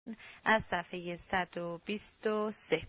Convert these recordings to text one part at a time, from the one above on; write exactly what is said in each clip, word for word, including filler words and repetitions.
از صفحه صد و بیست و سه.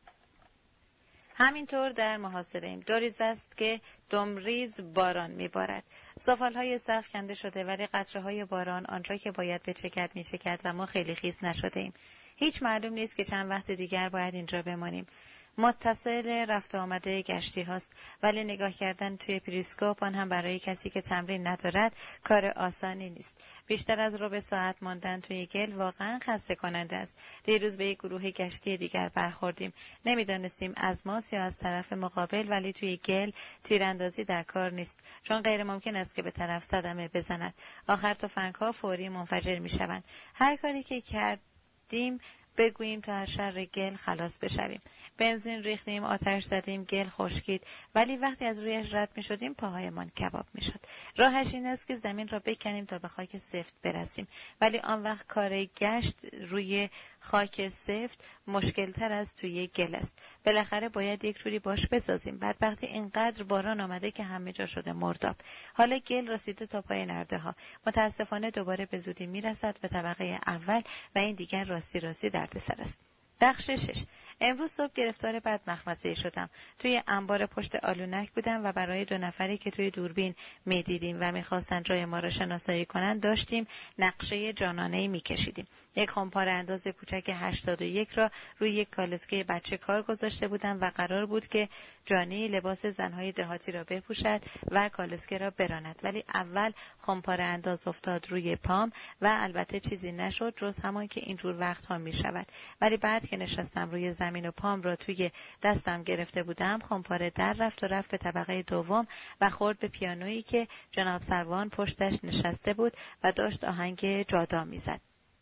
همینطور در محاصره ایم. دو ریز است که دمریز باران میبارد. زافالهای سقف کنده شده ولی قطره‌های باران آنجا که باید بچکد میچکد و ما خیلی خیس نشده ایم. هیچ معلوم نیست که چند وقت دیگر باید اینجا بمانیم. متصل رفت و آمده گشتی هاست، ولی نگاه کردن توی پریسکوپ آن هم برای کسی که تمرین ندارد کار آسانی نیست. بیشتر از ربع ساعت ماندن توی گل واقعا خسته کننده است. دیروز به یک گروه گشتی دیگر برخوردیم. نمیدانستیم از ماست یا از طرف مقابل، ولی توی گل تیراندازی در کار نیست، چون غیر ممکن است که به طرف صدمه بزند. آخر تفنگ‌ها فوری منفجر میشوند. هر کاری که کردیم بگوییم تا از شر گل خلاص بشویم. بنزین ریختیم، آتش زدیم، گل خشکید، ولی وقتی از رویش رد می شدیم پاهایمان کباب می شد. راهش این است که زمین را بکنیم تا به خاک سفت برسیم، ولی آن وقت کار گشت روی خاک سفت مشکل تر از توی گل است. بالاخره باید یک جوری باش بسازیم. بدبختی اینقدر باران آمده که همه جا شده مرداب. حالا گل رسیده تا پای نرده ها. متاسفانه دوباره به زودی می رسد به طبقه اول و این دیگر راستی راستی دردسر است. بخش شش. امروز صبح گرفتار بد مخمصه شدم. توی انبار پشت آلونک بودم و برای دو نفری که توی دوربین می‌دیدیم و می‌خواستن جای ما را شناسایی کنند داشتیم نقشه جانانه‌ای می‌کشیدیم. یک خمپاره انداز کوچک هشتاد و یک را روی یک کالسکه بچه کار گذاشته بودم و قرار بود که جانی لباس زنهای دهاتی را بپوشد و کالسکه را براند، ولی اول خمپاره انداز افتاد روی پام و البته چیزی نشد جز همان که اینجور وقتها می‌شود. ولی بعد که نشستم روی زمین و پام را توی دستم گرفته بودم، خمپاره در رفت و رفت به طبقه دوم و خورد به پیانویی که جناب سروان پشتش نشسته بود و داشت آهنگ جادا میزد.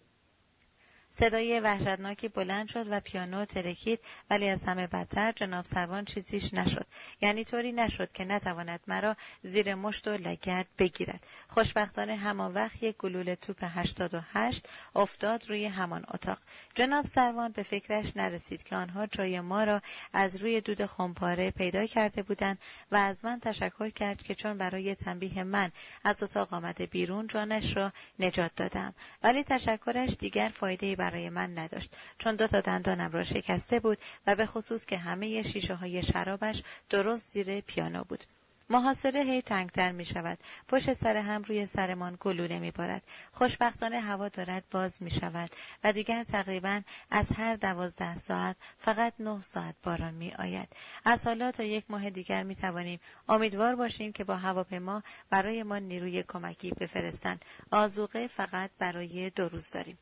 صدای وحشتناکی بلند شد و پیانو ترکید، ولی از همه بدتر جناب سروان چیزیش نشد. یعنی طوری نشد که نتواند مرا زیر مشت و لگد بگیرد. خوشبختانه همان وقت یک گلوله توپ هشتاد و هشت افتاد روی همان اتاق. جناب سروان به فکرش نرسید که آنها جای ما را از روی دود خمپاره پیدا کرده بودند و از من تشکر کرد که چون برای تنبیه من از اتاق آمده بیرون جانش را نجات دادم. ولی تشکرش دیگر فایده‌ای برای من نداشت، چون دو تا دندانم را شکسته بود و به خصوص که همه شیشه های شرابش درست زیر پیانو بود. محاصره هی تنگتر می شود. پشت سر هم روی سرمان گلوله می بارد. خوشبختانه هوا دارد باز می شود و دیگر تقریباً از هر دوازده ساعت فقط نه ساعت باران می آید. از حالا تا یک ماه دیگر می توانیم امیدوار باشیم که با هواپیما برای ما نیروی کمکی بفرستند. آذوقه فقط برای دو روز داریم.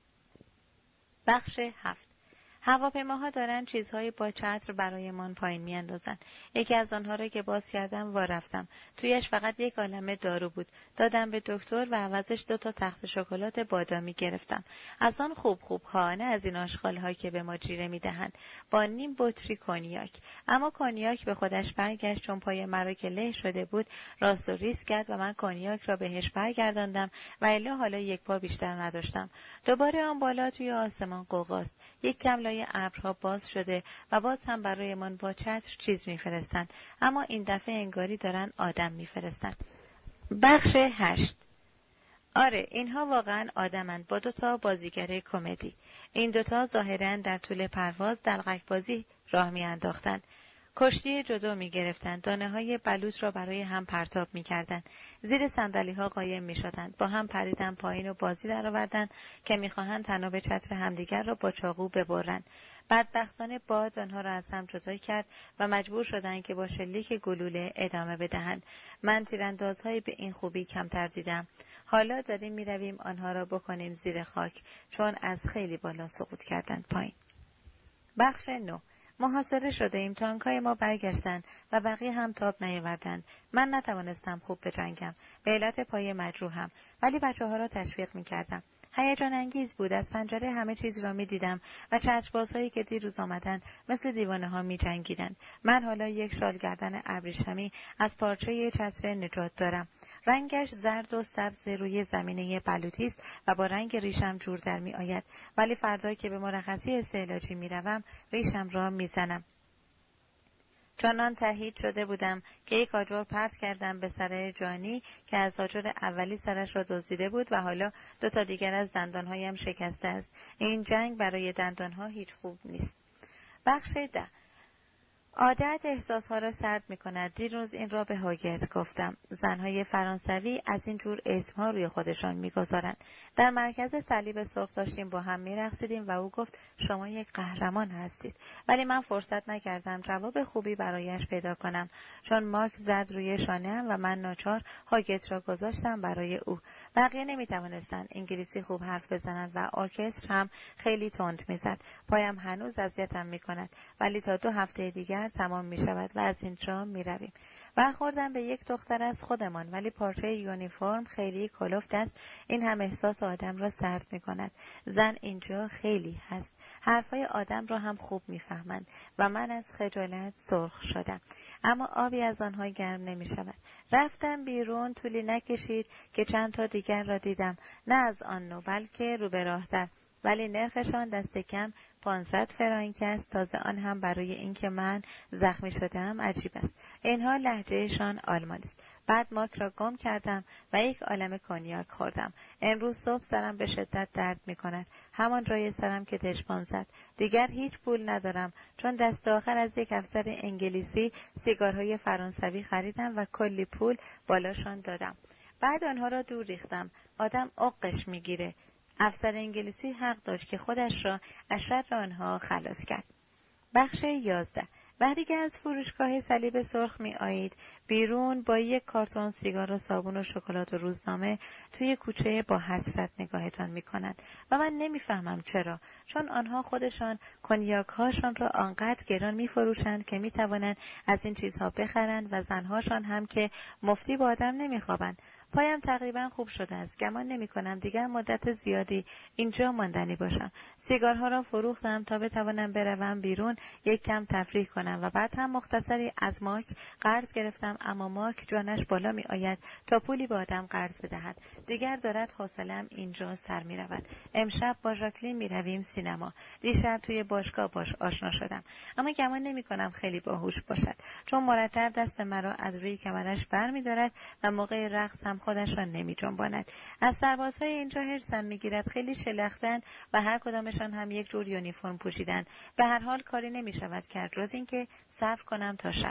بخش هفت. هواپیماها دارن چیزهایی با چتر برایمان پایین میاندازن. یکی از آنها را که باز کردم وا رفتم. تویش فقط یک عالمه دارو بود. دادم به دکتر و عوضش دو تا تخت شکلات بادامی گرفتم. از آن خوب خوب ها، نه از این آشغال‌ها که به ما جیره میدهند. با نیم بطری کنیاک. اما کنیاک به خودش برگشت، چون پای مرا که له شده بود راست و ریز کرد و من کنیاک را بهش برگرداندم و الا حالا یک پا بیشتر نداشتم. دوباره آن بالا توی آسمان قوقاست. یک کم لای ابرها باز شده و باز هم برایمان با چتر چیز میفرستند، اما این دفعه انگاری دارن آدم میفرستند. بخش هشت. آره، اینها واقعا آدمند با دوتا بازیگر کمدی. این دوتا ظاهراً در طول پرواز دلقک بازی راه میانداختند. کشتی جدو می گرفتند، دانه های بلوط را برای هم پرتاب می کردند. زیر صندلی ها قایم می شدند، با هم پریدن پایین و بازی در آوردند که می خواهند تناب چتر همدیگر را با چاقو ببرند. بدبختانه باد آنها را از هم جدا کرد و مجبور شدند که با شلیک گلوله ادامه بدهند. من تیراندازهایی به این خوبی کمتر دیدم. حالا داریم می رویم آنها را بکنیم زیر خاک، چون از خیلی بالا سقوط کردند پایین. بخش نه. محاصره شده ایم. تانکای ما برگشتند و بقیه هم تاب نیاوردند. من نتوانستم خوب بجنگم به علت پای مجروحم، ولی بچه ها را تشویق می کردم. هیجان انگیز بود. از پنجره همه چیز را می دیدم و چتربازهایی که دیروز آمدند مثل دیوانه ها می جنگیدند. من حالا یک شال گردن ابریشمی از پارچه چتر نجات دارم. رنگش زرد و سبز روی زمینه بلوطی است و با رنگ ریشم جور در می آید، ولی فردا که به مرخصی استعلاجی می روم ریشم را می زنم. چنان تهدید شده بودم که یک آجر پرت کردم به سر جانی که از آجر اولی سرش را دزدیده بود و حالا دو تا دیگر از دندانهایم شکسته است. این جنگ برای دندانها هیچ خوب نیست. بخش ده. عادت احساسها را سرد می کند. دیروز این را به هاگت گفتم. زنهای فرانسوی از این جور اسمها روی خودشان می گذارند. در مرکز صلیب سرخ داشتیم با هم می رقصیدیم و او گفت شما یک قهرمان هستید. ولی من فرصت نکردم جواب خوبی برایش پیدا کنم، چون ماک زد روی شانه‌ام و من ناچار هاگت را گذاشتم برای او. بقیه نمی توانستند انگلیسی خوب حرف بزنند و ارکستر هم خیلی تند می زد. پایم هنوز اذیتم می کند، ولی تا دو هفته دیگر تمام می شود و از اینجا می رویم. برخوردم به یک دختر از خودمان، ولی پارچه یونیفرم خیلی کلفت است. این هم احساس آدم را سرد می کند. زن اینجا خیلی هست. حرفای آدم را هم خوب می فهمند و من از خجالت سرخ شدم. اما آبی از آنها گرم نمی شود. رفتم بیرون، طولی نکشید که چند تا دیگر را دیدم، نه از آن نوع بلکه رو به راه‌تر، ولی نرخشان دست کم پانصد فرانک است. تازه آن هم برای اینکه من زخمی شدم عجیب است. اینها لهجهشان آلمانی است. بعد ماک را گم کردم و یک عالمه کنیاک خوردم. امروز صبح سرم به شدت درد می کند، همان جای سرم که دشپان زد. دیگر هیچ پول ندارم، چون دست آخر از یک افسر انگلیسی سیگارهای فرانسوی خریدم و کلی پول بالاشان دادم. بعد آنها را دور ریختم. آدم عقش می گیره. افسر انگلیسی حق داشت که خودش را از شر آنها خلاص کرد. بخش یازده. وقتی که از فروشگاه صلیب سرخ می آیید بیرون با یک کارتون سیگار و صابون و شکلات و روزنامه، توی کوچه با حسرت نگاهتان می کنند و من نمی فهمم چرا، چون آنها خودشان کنیاک هاشان را آنقدر گران می فروشند که می توانند از این چیزها بخرند و زنهاشان هم که مفتی با آدم نمی خوابند. پایم تقریبا خوب شده است. گمان نمی کنم دیگر مدت زیادی اینجا ماندنی باشم. سیگارها را فروختم تا بتوانم بروم بیرون یک کم تفریح کنم و بعد هم مختصری از ماک قرض گرفتم، اما ماک جانش بالا می آید تا پولی به آدم قرض بدهد. دیگر دارد حوصله‌ام اینجا سر می رود. امشب با ژاکلین می رویم سینما. دیشب توی باشگاه باش آشنا شدم، اما گمان نمی کنم خیلی باهوش باشد، چون مرتب دست مرا از روی کمرش بر می دارد و موقع رقص هم خودش را نمی جنباند. از سربازهای اینجا حرصم می گیرد. خیلی شلختند و هر کدامشان هم یک جور یونیفرم پوشیدند. به هر حال کاری نمی شود کرد جز اینکه صبر کنم تا شب.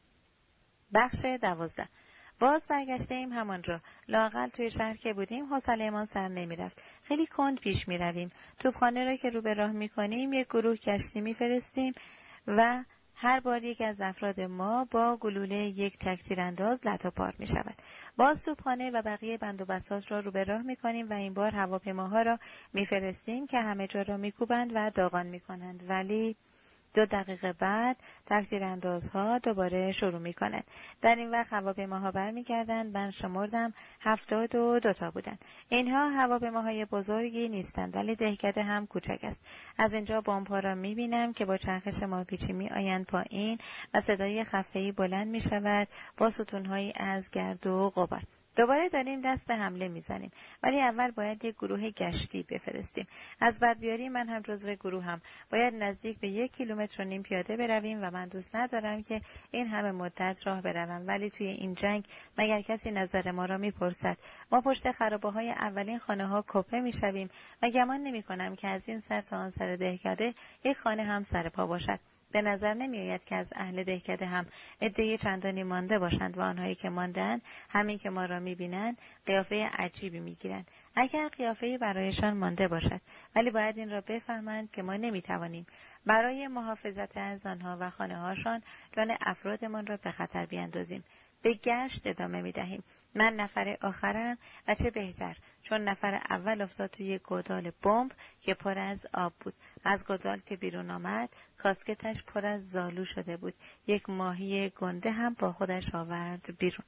بخش دوازده. باز برگشته ایم همانجا. لااقل توی شهر که بودیم حوصله‌مان سر نمی رفت. خیلی کند پیش می رویم. توپخانه را که رو به راه می کنیم یک گروه کشتی می فرستیم و هر بار یک از افراد ما با گلوله یک تک تیرانداز لت و پار می شود. باز توپخانه و بقیه بند و بساط را رو به راه می کنیم و این بار هواپیماها را می فرستیم که همه جا را می کوبند و داغان می کنند، ولی دو دقیقه بعد تک‌تیراندازها دوباره شروع می کنند. در این وقت هواپیماها برمیگردند. من شمردم هفتاد و دو تا بودند. اینها هواپیماهای بزرگی نیستند، ولی دهکده هم کوچک است. از اینجا بمب‌ها را می بینم که با چرخش مارپیچی می آیند پایین و صدای خفه‌ای بلند می شود با ستونهایی از گرد و غبار. دوباره داریم دست به حمله میزنیم، ولی اول باید یک گروه گشتی بفرستیم. از بدبیاری من هم جزو گروه هم باید نزدیک به یک کیلومتر و نیم پیاده برویم و من دوست ندارم که این همه مدت راه بروم، ولی توی این جنگ مگر کسی نظر ما را میپرسد؟ ما پشت خرابه‌های اولین خانه‌ها کپه میشویم و گمان نمی‌کنم که از این سر تا آن سر دهکده یک خانه هم سر پا باشد. به نظر نمی آید که از اهل دهکده هم عده‌ای چندانی مانده باشند و آنهایی که مانده‌اند همین که ما را می بینند قیافه عجیبی می گیرند. اگر قیافه‌ای برایشان مانده باشد، ولی باید این را بفهمند که ما نمی توانیم برای محافظت از آنها و خانه‌هاشان جان افرادمان را به خطر بیاندازیم. به گشت ادامه می دهیم. من نفر آخرم و چه بهتر، چون نفر اول افتاد توی گودال بمب که پر از آب بود. از گودال که بیرون آمد کاسکتش پر از زالو شده بود. یک ماهی گنده هم با خودش آورد بیرون.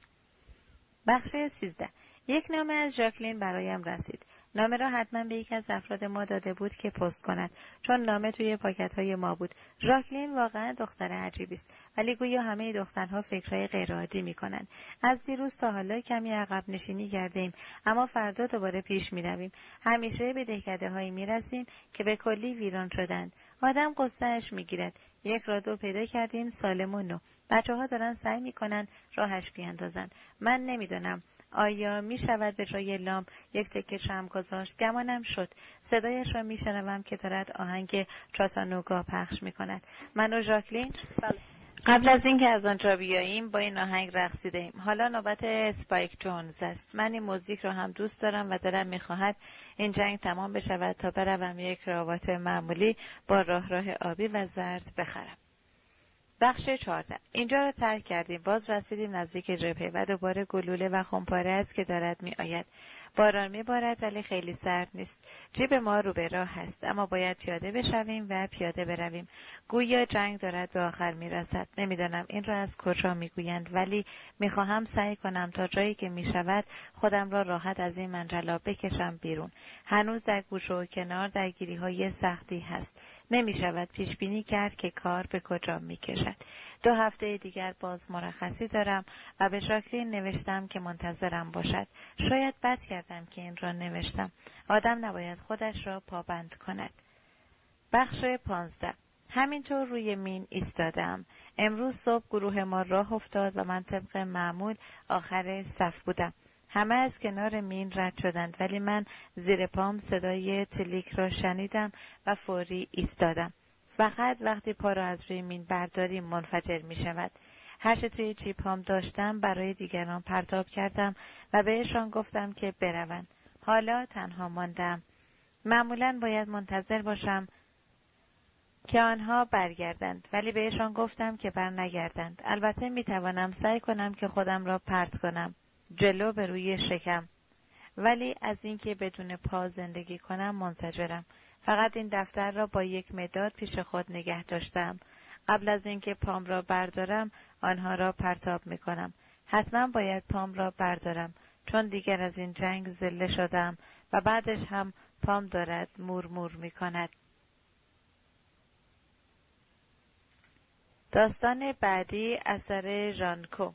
بخش سیزده. یک نامه از ژاکلین برایم رسید. نامه را حتما به یک از افراد ما داده بود که پست کند، چون نامه توی پاکت‌های ما بود. ژاکلین واقعا دختر عجیبی است، ولی گویا همه دخترها فکرهای غیرعادی می‌کنند. از دیروز تا حالا کمی عقب نشینی کردیم، اما فردا دوباره پیش می‌رویم. همیشه به دهکده‌هایی می‌رسیم که به کلی ویران شدند. آدم قصه‌اش می‌گیرد. یک رادو پیدا کردیم سالم و نو. بچه ها دارن سعی میکنن راهش بیاندازن. من نمیدونم آیا می شود به جای لام یک تکه شمع گذاشت؟ گمانم شد. صدایش را می شنوم که دارد آهنگ چاتانوگا پخش می کند. من و ژاکلین قبل از اینکه از آنجا بیاییم با این آهنگ رقصیدیم. حالا نوبت اسپایک جونز است. من این موزیک رو هم دوست دارم و دلم می‌خواهد این جنگ تمام بشود تا بروم یک کراوات معمولی با راه راه آبی و زرد بخرم. بخش چهارده. اینجا را ترک کردیم. باز رسیدیم نزدیک جبهه و دوباره گلوله و خمپاره است که دارد می آید. باران می بارد ولی خیلی سرد نیست. جیب ما رو به راه است، اما باید پیاده بشویم و پیاده برویم. گویا جنگ دارد به آخر می رسد. نمیدانم این را از کجا می گویند، ولی می خواهم سعی کنم تا جایی که می شود خودم را راحت از این منجلاب بکشم بیرون. هنوز در گوشه و کنار درگیری های سختی هست. نمی شود پیش بینی کرد که کار به کجا می کشد. دو هفته دیگر باز مرخصی دارم و به ژاکلین نوشتم که منتظرم باشد. شاید بد کردم که این را نوشتم. آدم نباید خودش را پابند کند. بخش پانزده. همینطور روی مین ایستادم. امروز صبح گروه ما راه افتاد و من طبق معمول آخر صف بودم. همه از کنار مین رد شدند، ولی من زیر پام صدای تلیک را شنیدم و فوری ایستادم. فقط وقتی پا را از روی مین برداریم منفجر می شود. هر چه توی جیب‌هام داشتم برای دیگران پرتاب کردم و بهشان گفتم که بروند. حالا تنها ماندم. معمولاً باید منتظر باشم که آنها برگردند، ولی بهشان گفتم که بر نگردند. البته می توانم سعی کنم که خودم را پرت کنم جلو به روی شکم، ولی از اینکه بدون پا زندگی کنم منزجرم. فقط این دفتر را با یک مداد پیش خود نگه داشتم. قبل از اینکه پام را بردارم آنها را پرتاب می کنم. حتما باید پام را بردارم، چون دیگر از این جنگ ذله شدم و بعدش هم پام دارد مور مور می کند. داستان بعدی اثر ژانکو.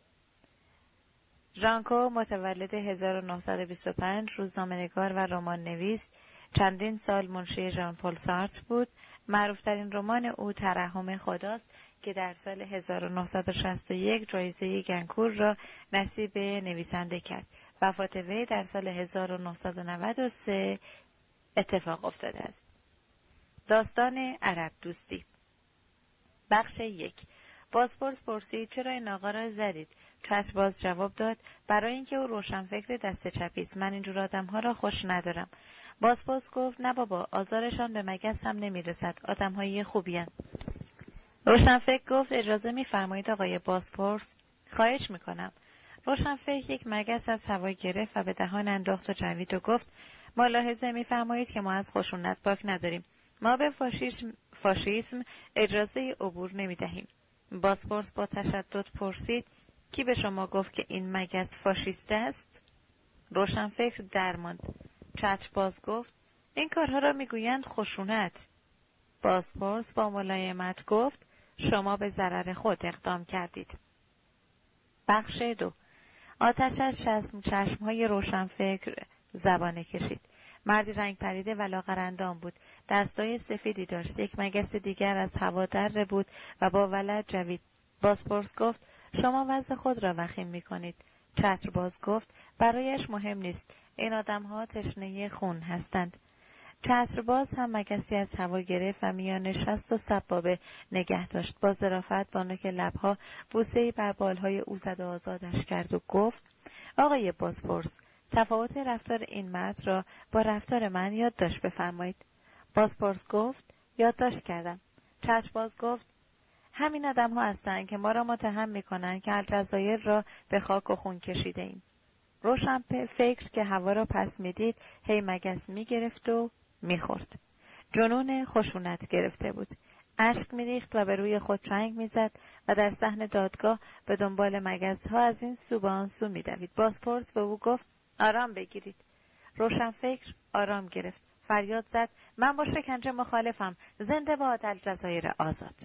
ژانکو متولد هزار و نهصد و بیست و پنج، روزنامه‌نگار و رمان نویس، چندین سال منشی ژان پل سارتر بود. معروفترین رمان او ترحم خداست که در سال هزار و نهصد و شصت و یک جایزه گنکور را نصیب نویسنده کرد. وفات وی در سال هزار و نهصد و نود و سه اتفاق افتاده است. داستان عرب دوستی. بخش یک. بازپرس پرسید چرا این آقا را زدید؟ چترباز جواب داد برای اینکه او روشنفکر دست چپی است. من اینجور آدم‌ها را خوش ندارم. بازپرس گفت نه بابا، آزارشان به مگس هم نمیرسد، آدم‌های خوبی‌اند. روشنفکر گفت اجازه می‌فرمایید آقای بازپرس؟ خواهش می‌کنم. روشنفکر یک مگس از هوا گرفت و به دهان انداخت و جوید و گفت ملاحظه می‌فرمایید که ما از خشونت باک نداریم. ما به فاشیسم, فاشیسم اجازه عبور نمی‌دهیم. بازپرس با تشدد پرسید کی به شما گفت که این مگس فاشیست است؟ روشنفکر درماند. چترباز گفت این کارها را میگویند خشونت. بازپرس با ملایمت گفت شما به ضرر خود اقدام کردید. بخش دو. آتش از چشم چشمهای روشنفکر زبانه کشید. مردی رنگ پریده و لاغرندام بود. دستای سفیدی داشت. یک مگس دیگر از هوا دره بود و با ولع جوید. بازپرس گفت شما وضع خود را وخیم می‌کنید. چترباز گفت برایش مهم نیست. این آدم‌ها تشنه خون هستند. چترباز هم مگسی از هوا گرفت و میان شست و سبابه نگه داشت. با ظرافت با نوک لب‌ها بوسه‌ای بر بالهای او زد و آزادش کرد و گفت آقای بازپرس، تفاوت رفتار این مرد را با رفتار من یادداشت بفرمایید. بازپرس گفت یادداشت کردم. چترباز گفت همین آدم ها هستند که ما را متهم میکنند که الجزایر را به خاک و خون کشیده ایم. روشن فکر که هوا را پس میدید هی مگس میگرفت و میخورد. جنون خشونت گرفته بود. اشک میریخت و به روی خود چنگ میزد و در صحن دادگاه به دنبال مگس ها از این سو به آن سو میدوید. بازپرس به او گفت آرام بگیرید. روشن فکر آرام گرفت. فریاد زد من با شکنجه مخالفم. زنده باد الجزایر آزاد.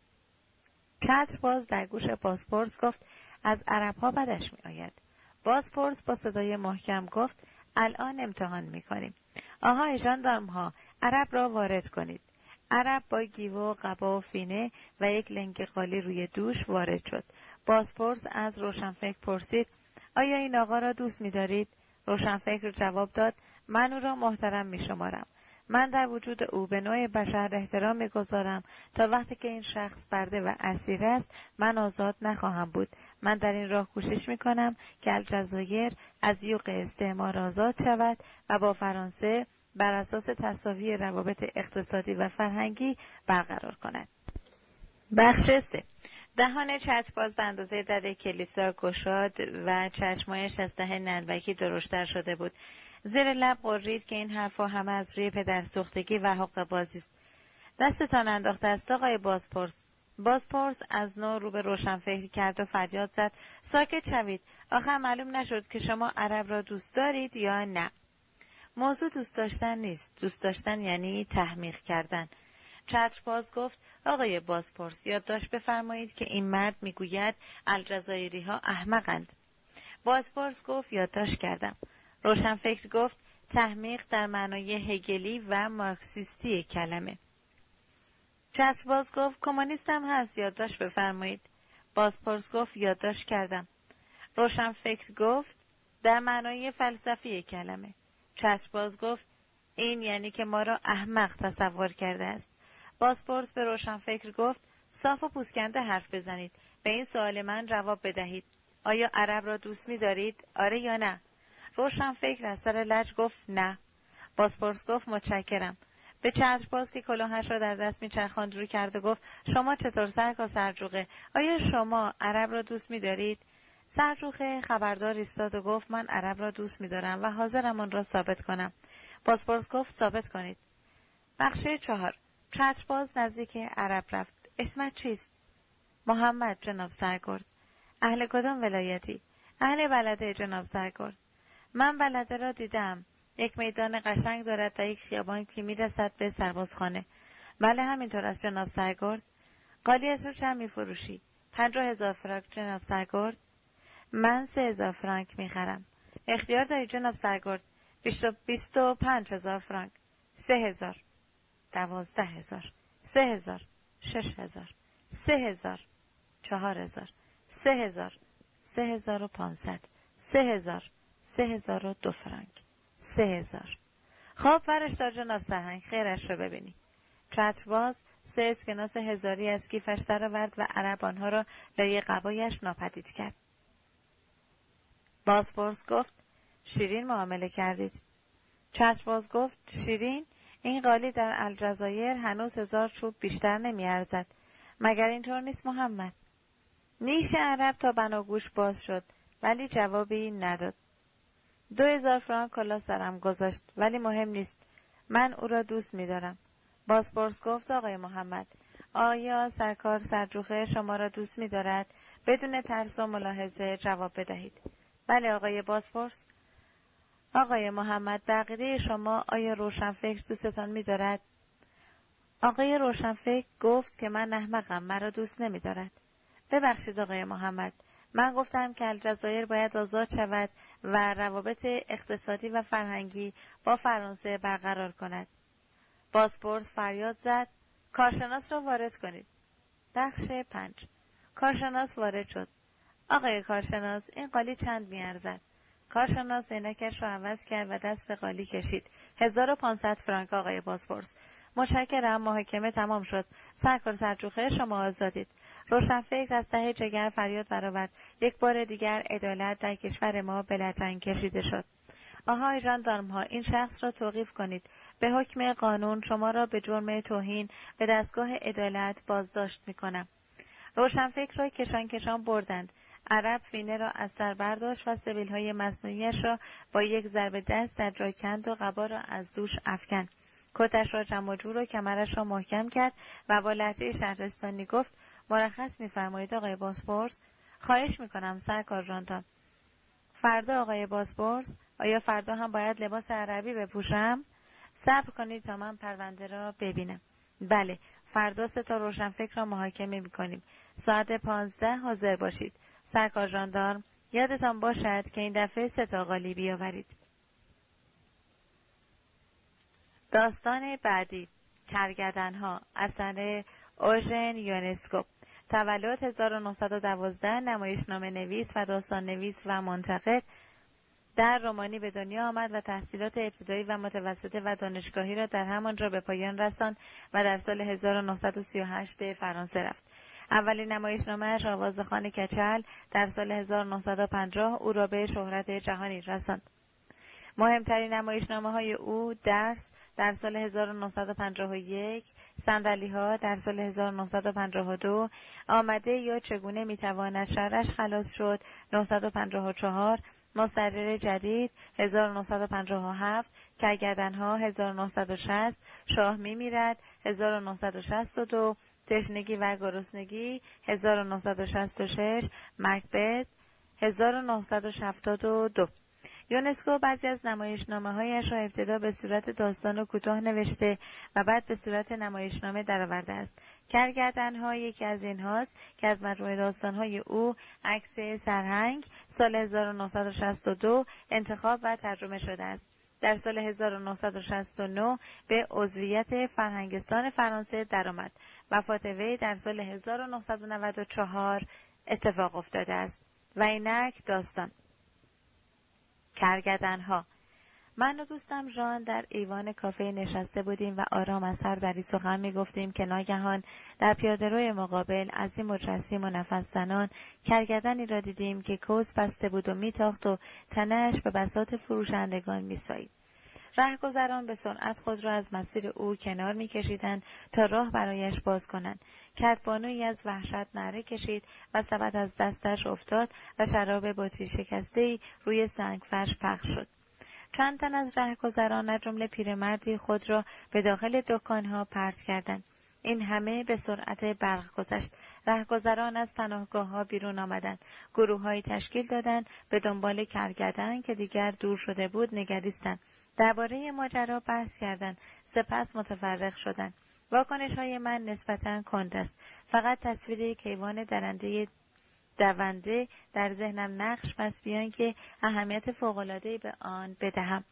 چترباز در گوش بازپرس گفت از عرب‌ها بدش می‌آید. بازپرس با صدای محکم گفت الان امتحان می‌کنیم. آهای ژاندارم‌ها، عرب را وارد کنید. عرب با گیوه، قبا و فینه و یک لنگ قالی روی دوش وارد شد. بازپرس از روشنفکر پرسید: آیا این آقا را دوست می‌دارید؟ روشنفکر جواب داد: من او را محترم می‌شمارم. من در وجود او به نوع بشر احترام می‌گذارم. تا وقتی که این شخص برده و اسیر است، من آزاد نخواهم بود. من در این راه کوشش می‌کنم که الجزایر از یوغ استعمار آزاد شود و با فرانسه بر اساس تساوی روابط اقتصادی و فرهنگی برقرار کند. بخش سه. دهان چترباز به اندازه در کلیسا گشاد و چشمایش از ته نلبکی درشتر شده بود. زیر لب قرید که این حرفا همه از روی پدرسوختگی و حق بازی است. دستتان انداخته است آقای بازپرس. بازپرس از نو رو به روشنفکر کرد و فریاد زد: ساکت شوید. آخر معلوم نشد که شما عرب را دوست دارید یا نه. موضوع دوست داشتن نیست. دوست داشتن یعنی تحمیق کردن. چترباز گفت: آقای بازپرس، یادداشت بفرمایید که این مرد میگوید الجزایری ها احمقند. بازپرس گفت: یادداشت کردم. روشنفکر گفت: تحمیق در معنای هگلی و مارکسیستی کلمه. چترباز گفت: کمونیستم هست، یادداشت بفرمایید. بازپرس گفت: یادداشت کردم. روشنفکر گفت: در معنای فلسفی کلمه. چترباز گفت: این یعنی که ما را احمق تصور کرده است. بازپرس به روشنفکر گفت: صاف و پوسکنده حرف بزنید. به این سوال من جواب بدهید. آیا عرب را دوست می دارید؟ آره یا نه؟ روشنفکر از سر لج گفت: نه. بازپرس گفت: متشکرم. به چترباز که کلاهش را در دست می چرخاند رو کرد و گفت: شما چطور سرکا سرجوقه؟ آیا شما عرب را دوست می دارید؟ سرجوقه خبردار ایستاد و گفت: من عرب را دوست می دارم و حاضرم آن را ثابت کنم. بازپرس گفت: ثابت کنید. بخش چهار. چترباز نزدیک عرب رفت. اسمت چیست؟ محمد جناب سرگرد. اهل کدام ولایتی؟ اهل بلده جناب سرگرد. من بلده را دیدم. یک میدان قشنگ دارد و یک خیابان که میرسد به سربازخانه. بله همینطور است جناب سرگرد. قالی از رو چند میفروشی؟ پنجاه هزار فرانک جناب سرگرد. من سه هزار فرانک میخرم. اختیار داری جناب سرگرد. بیست و پنج هزار فرانک. سه هزار. دوازده هزار. سه هزار. شش هزار. سه هزار. چهار هزار. سه هزار. سه هزار و پانصد. سه هزار. سه هزار و دو فرانک. سه هزار. خب ورش دار جناب سرهنگ، خیرش رو ببینی. چترباز سه اسکناس هزاری از کیفش در آورد و عرب آنها را لای قبایش ناپدید کرد. بازپرس گفت: شیرین معامله کردید. چترباز گفت: شیرین؟ این قالی در الجزایر هنوز هزار چوب بیشتر نمی ارزد. مگر اینطور نیست محمد؟ نیش عرب تا بناگوش باز شد ولی جوابی نداد. دو هزار فرانک کلا سرم گذاشت ولی مهم نیست. من او را دوست می دارم. بازپرس گفت: آقای محمد، آیا سرکار سرجوخه شما را دوست می دارد؟ بدون ترس و ملاحظه جواب بدهید. بله آقای بازپرس. آقای محمد، به عقیده شما آیا روشنفکر دوستتان می دارد؟ آقای روشنفکر گفت که من احمقم، مرا دوست نمی دارد. ببخشید آقای محمد، من گفتم که الجزایر باید آزاد شود و روابط اقتصادی و فرهنگی با فرانسه برقرار کند. بازپرس فریاد زد: کارشناس را وارد کنید. بخش پنج. کارشناس وارد شد. آقای کارشناس، این قالی چند می‌ارزد؟ کارشناس عینکش را عوض کرد و دست به قالی کشید. هزار و پانصد فرانک آقای بازپرس. متشکرم، محاکمه تمام شد. سرکار سرجوخه شما آزادید. روشنفکر از ته جگر فریاد برآورد: یک بار دیگر عدالت در کشور ما به لجنگ کشیده شد. آهای ژاندارم‌ها، این شخص را توقیف کنید. به حکم قانون شما را به جرم توهین به دستگاه عدالت بازداشت می‌کنم. روشنفکر را کشان کشان بردند. عرب فینه را از سر برداشت و سبیل‌های مصنوعیش را با یک ضرب دست در جای کند و قبا را از دوش افکند. کتش را جمع و جور و کمرش را محکم کرد و با لهجه شهرستانی گفت: مرخص می‌فرمایید آقای بازپرس؟ خواهش می‌کنم سرکار ژاندارم. فردا آقای بازپرس، آیا فردا هم باید لباس عربی بپوشم؟ صبر کنید تا من پرونده را ببینم. بله، فردا سه تا روشنفکر را محاکمه می‌کنیم. ساعت پانزده حاضر باشید. سرکار ژاندارم، یادتان باشد که این دفعه سه تا قالی بیاورید. داستان بعدی. کرگدن‌ها اثر اوژن یونسکو. تولد هزار و نهصد و دوازده. نمایشنامه نویس و داستان نویس و منتقد. در رومانی به دنیا آمد و تحصیلات ابتدایی و متوسطه و دانشگاهی را در همانجا به پایان رساند و در سال هزار و نهصد و سی و هشت به فرانسه رفت. اولین نمایشنامه‌اش آوازخوان کچل در سال هزار و نهصد و پنجاه او را به شهرت جهانی رساند. مهمترین نمایشنامه‌های او درس در سال هزار و نهصد و پنجاه و یک، صندلی‌ها در سال هزار و نهصد و پنجاه و دو، آمده یا چگونه میتواند شرش خلاص شد نهصد و پنجاه و چهار، مستاجر جدید هزار و نهصد و پنجاه و هفت، کرگدن‌ها هزار و نهصد و شصت، شاه میمیرد هزار و نهصد و شصت و دو، تشنگی و گرسنگی هزار و نهصد و شصت و شش، مکبت هزار و نهصد و هفتاد و دو. یونسکو بعضی از نمایشنامه‌هایش را ابتدا به صورت داستان و کوتاه نوشته و بعد به صورت نمایشنامه درآورده است. کرگدن‌ها یکی از اینهاست که از مجموعه داستان‌های او عکس سرهنگ سال هزار و نهصد و شصت و دو انتخاب و ترجمه شده است. در سال هزار و نهصد و شصت و نه به عضویت فرهنگستان فرانسه درآمد. وفات وی در سال هزار و نهصد و نود و چهار اتفاق افتاده است. و اینک داستان کرگدن‌ها. من و دوستم ژان در ایوان کافه نشسته بودیم و آرام از هر دری سخن می‌گفتیم که ناگهان در پیاده‌روی مقابل عظیم و جسیم و نفس زنان کرگدنی را دیدیم که کوس بسته بود و میتاخت و تنه‌اش به بساط فروشندگان میسایید. رهگذران به سرعت خود را از مسیر او کنار می‌کشیدند تا راه برایش باز کنند. کدبانویی از وحشت نعره کشید و سبد از دستش افتاد و شراب بطری شکسته‌ای روی سنگفرش پخش شد. چند تن از رهگذران از جمله پیرمردی خود را به داخل دکان‌ها پرت کردند. این همه به سرعت برق گذشت. رهگذران از پناهگاه‌ها بیرون آمدند. گروه‌هایی تشکیل دادند به دنبال کرگدن که دیگر دور شده بود نگریستند. درباره ماجرا بحث کردند. سپس متفرق شدند. واکنش‌های من نسبتاً کند است. فقط تصویر یک حیوان درنده دونده در ذهنم نقش بست بیان که اهمیت فوق‌العاده‌ای به آن بدهم.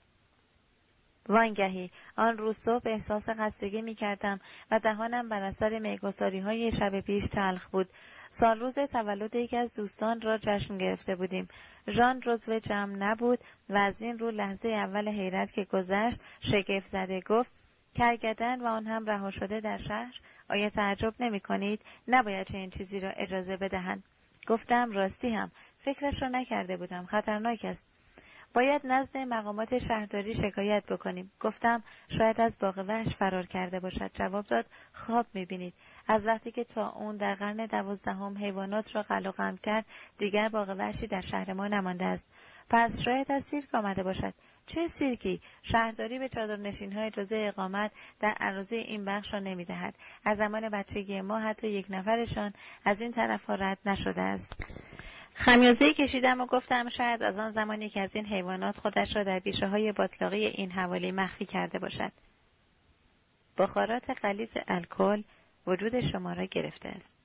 وانگهی آن روز صبح احساس خستگی می کردم و دهانم بر اثر میگساری‌های شب پیش تلخ بود. سال روز تولد یکی از دوستان را جشن گرفته بودیم. ژان جزو جمع نبود و از این رو لحظه اول حیرت که گذشت شگفت زده گفت: کرگدن و آن هم رها شده در شهر، آیا تعجب نمی کنید؟ نباید چنین چیزی را اجازه بدهند. گفتم راستی هم فکرش را نکرده بودم، خطرناک است. باید نزد مقامات شهرداری شکایت بکنیم. گفتم شاید از باغ وحش فرار کرده باشد. جواب داد خواب میبینید. از وقتی که طاعون در قرن دوازدهم حیوانات را قلقم کرد دیگر باغ وحشی در شهر ما نمانده است. پس شاید از سیرک آمده باشد. چه سیرکی؟ شهرداری به چادرنشین‌ها اجازه اقامت در اراضی این بخش را نمی‌دهد. از زمان بچگی ما حتی یک نفرشان از این طرف‌ها رد نشده است. خمیازه‌ای کشیدم و گفتم شاید از آن زمانی که از این حیوانات خودش را در بیشه‌های باطلاقی این حوالی مخفی کرده باشد. بخارات غلیظ الکل وجود شما را گرفته است.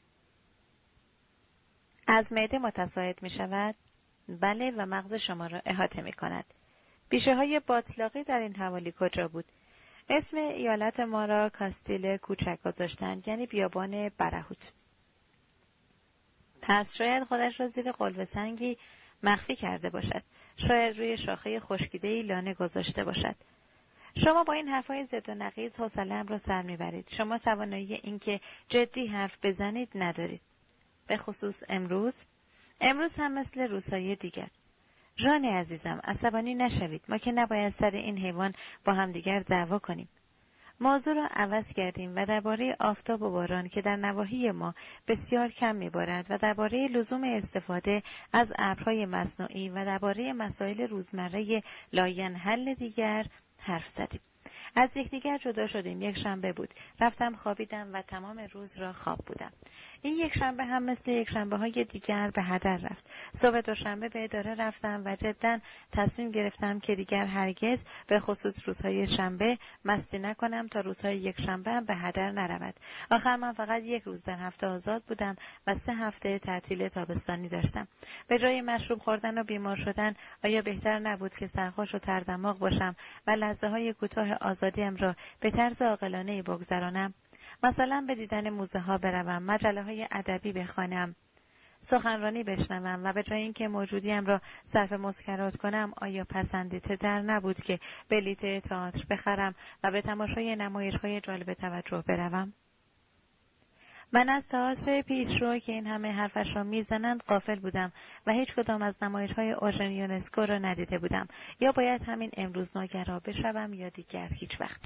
از معده متصاعد می شود؟ بله، و مغز شما را احاطه می کند. بیشه‌های باطلاقی در این حوالی کجا بود؟ اسم ایالت ما را کاستیل کوچک گذاشتند، یعنی بیابان برهوت. پس شاید خودش را زیر قلوه سنگی مخفی کرده باشد. شاید روی شاخه خشکیده‌ای لانه گذاشته باشد. شما با این حرفهای ضد و نقیض حوصله‌ام را سر میبرید. شما توانایی اینکه جدی حرف بزنید ندارید. به خصوص امروز. امروز هم مثل روزهای دیگر. ژان عزیزم، عصبانی نشوید. ما که نباید سر این حیوان با هم دیگر دعوا کنیم. موضوع را عوض کردیم و درباره آفتاب و باران که در نواحی ما بسیار کم می‌بارد و درباره لزوم استفاده از ابرهای مصنوعی و درباره مسائل روزمره لاینحل دیگر حرف زدیم. از یکدیگر جدا شدیم. یک شنبه بود. رفتم خوابیدم و تمام روز را خواب بودم. این یک شنبه هم مثل یک شنبه های دیگر به هدر رفت. صبح دوشنبه به اداره رفتم و جداً تصمیم گرفتم که دیگر هرگز به خصوص روزهای شنبه مستی نکنم تا روزهای یک شنبه هم به هدر نرود. آخر من فقط یک روز در هفته آزاد بودم و سه هفته تعطیل تابستانی داشتم. به جای مشروب خوردن و بیمار شدن، آیا بهتر نبود که سرخوش و تردماغ باشم و لحظه های کوتاه آزادیم را به طرز عاقلانه‌ای بگذرانم؟ مثلا به دیدن موزه ها بروم، مجله های ادبی بخوانم، سخنرانی بشنوم و به جای اینکه موجودیم را صرف مسکرات کنم، آیا پسندیده در نبود که بلیط تئاتر بخرم و به تماشای نمایش‌های جالب توجه بروم؟ من از تئاتر پیشرو که این همه حرفش را میزنند غافل بودم و هیچ کدام از نمایش‌های اوژن یونسکو را ندیده بودم. یا باید همین امروز ناگرا بشوم یا دیگر هیچ وقت.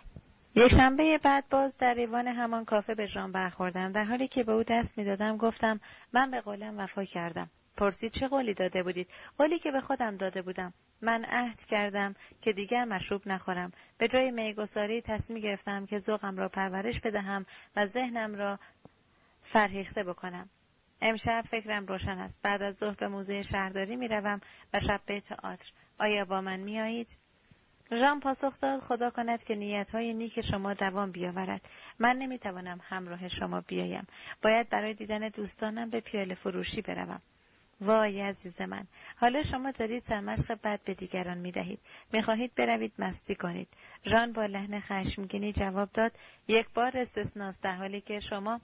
یک شنبه بعد باز در ایوان همان کافه به ژان برخوردم. در حالی که به او دست می‌دادم گفتم من به قولم وفا کردم. پرسید چه قولی داده بودید؟ قولی که به خودم داده بودم. من عهد کردم که دیگر مشروب نخورم. به جای میگساری تصمیم گرفتم که ذوقم را پرورش بدهم و ذهنم را فرهیخته بکنم. امشب فکرم روشن است. بعد از ظهر به موزه شهرداری میروم و شب به تئاتر. آیا با من میآیید؟ ژان پاسخ داد خدا کند که نیت‌های نیک شما دوام بیاورد. من نمیتوانم همراه شما بیایم. باید برای دیدن دوستانم به پیاله فروشی بروم. وای عزیز من، حالا شما دارید سرمشق بد به دیگران میدهید. میخواهید بروید مستی کنید. ژان با لحن خشمگینی جواب داد یک بار استثناست، در حالی که شما...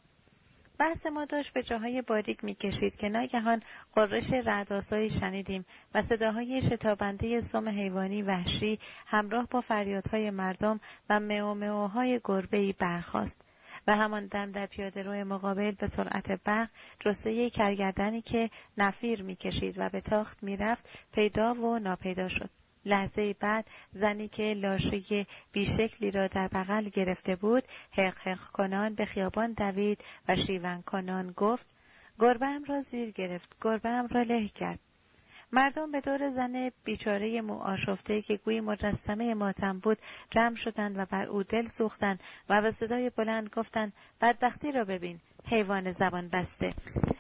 بحث ما داشت به جاهای باریک میکشید که ناگهان غرش رعدآسایی شنیدیم و صداهای شتابنده سم حیوانی وحشی همراه با فریادهای مردم و مئو مئوهای گربه‌ای برخاست و همان دم در پیاده‌روی مقابل به سرعت برق جثه کرگردنی که نفیر میکشید و به تاخت میرفت پیدا و ناپیدا شد. لحظه بعد زنی که لاشه بیشکلی را در بغل گرفته بود حق حق کنان به خیابان دوید و شیون کنان گفت گربه‌ام را زیر گرفت، گربه‌ام را له کرد. مردم به دور زن بیچاره موآشفته که گویی مجسمه ماتم بود جمع شدند و بر او دل سوختند و به صدای بلند گفتند بدبختی را ببین، حیوان زبان بسته.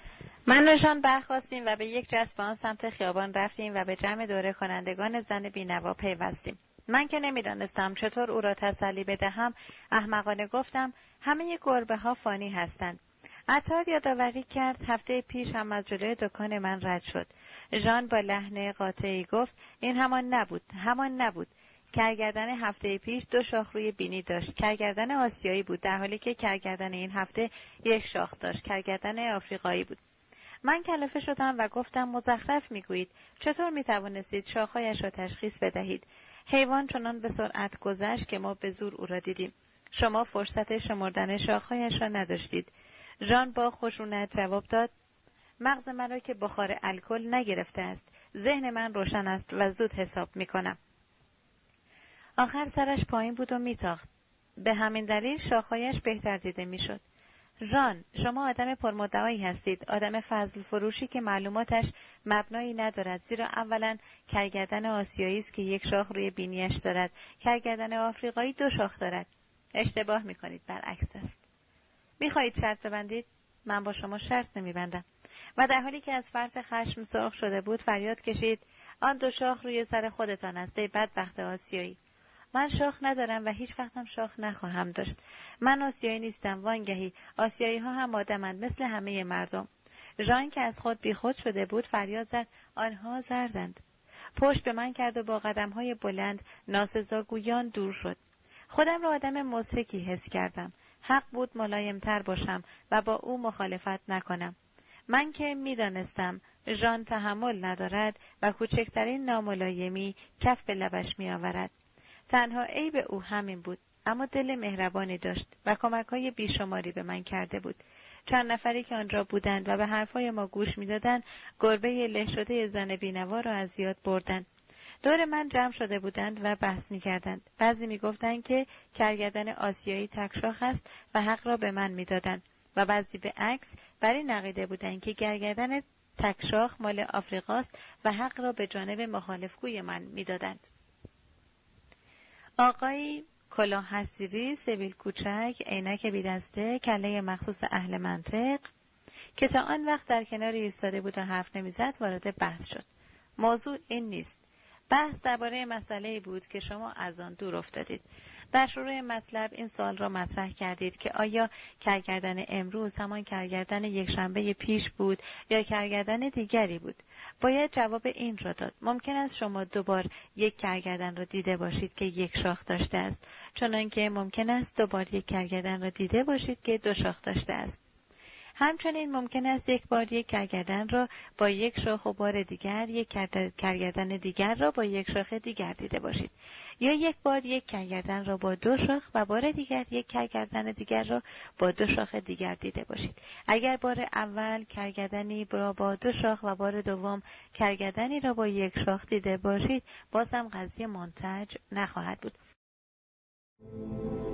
من و ژان برخاستیم و به یک جست به آن سمت خیابان رفتیم و به جمع دوره کنندگان زن بینوا پیوستیم. من که نمیدانستم چطور او را تسلی بدهم، احمقانه گفتم همه گربه ها فانی هستند. عطار یادآوری کرد هفته پیش هم از جلوی دکان من رد شد. ژان با لحن قاطعی گفت این همان نبود، همان نبود. کرگردن هفته پیش دو شاخ روی بینی داشت. کرگردن آسیایی بود، در حالی که کرگردن این هفته یک شاخ داشت. کرگردن آفریقایی بود. من کلافه شدم و گفتم مزخرف میگویید. چطور میتوانستید شاخهایش را تشخیص بدهید؟ حیوان چنان به سرعت گذشت که ما به زور او را دیدیم. شما فرصت شمردن شاخهایش را نداشتید. ژان با خشونت جواب داد مغز مرا که بخار الکل نگرفته است. ذهن من روشن است و زود حساب میکنم. آخر سرش پایین بود و میتاخت. به همین دلیل شاخهایش بهتر دیده میشد. ژان، شما آدم پرمدعایی هستید، آدم فضل فروشی که معلوماتش مبنایی ندارد، زیرا اولا کرگردن آسیایی است که یک شاخ روی بینیش دارد، کرگردن آفریقایی دو شاخ دارد. اشتباه میکنید، برعکس است. میخواهید شرط ببندید؟ من با شما شرط نمیبندم. و در حالی که از فرط خشم سرخ شده بود فریاد کشید آن دو شاخ روی سر خودتان است ای بدبخت آسیایی. من شاخ ندارم و هیچ وقتم شاخ نخواهم داشت. من آسیایی نیستم، وانگهی آسیایی ها هم آدمند مثل همه مردم. ژان که از خود بیخود شده بود فریاد زد آنها زردند. پشت به من کرد و با قدم‌های بلند ناسزاگویان دور شد. خودم را آدم مضحکی حس کردم. حق بود ملایم‌تر باشم و با او مخالفت نکنم. من که می‌دانستم ژان تحمل ندارد و کوچکترین ناملایمی کف به لبش می‌آورد. تنها عیب او همین بود، اما دل مهربانی داشت و کمک‌های بیشماری به من کرده بود. چند نفری که آنجا بودند و به حرفای ما گوش می‌دادند، گربه له شده زن بینوا را از یاد بردند. دور من جمع شده بودند و بحث می‌کردند. بعضی می‌گفتند که کرگردن آسیایی تکشاخ است و حق را به من می‌دادند و بعضی به عکس بر این عقیده بودند که کرگردن تکشاخ مال آفریقاست و حق را به جانب مخالفگوی من می‌دادند. آقایی کلاه حصیری، سبیل کوچک، عینک بی‌دسته، کله مخصوص اهل منطق که تا آن وقت در کنار ایستاده بود و حرف نمیزد وارد بحث شد. موضوع این نیست. بحث درباره مسئله‌ای بود که شما از آن دور افتادید. در شروع مطلب این سوال را مطرح کردید که آیا کارگردان امروز همان کارگردان یک شنبه پیش بود یا کارگردان دیگری بود؟ باید جواب این را داد. ممکن است شما دوبار یک کارگردان را دیده باشید که یک شاخ داشته است، چنانکه ممکن است دوبار یک کارگردان را دیده باشید که دو شاخ داشته است. همچنین ممکن است یک بار یک کارگردان را با یک شاخ و بار دیگر یک کارگردان دیگر را با یک شاخ دیگر دیده باشید، یا یک بار یک کارگردان را با دو شاخ و بار دیگر یک کارگردان دیگر را با دو شاخ دیگر دیده باشید. اگر بار اول کارگردانی را با دو شاخ و بار دوم کارگردانی را با یک شاخ دیده باشید، باز هم قضیه منتج نخواهد بود.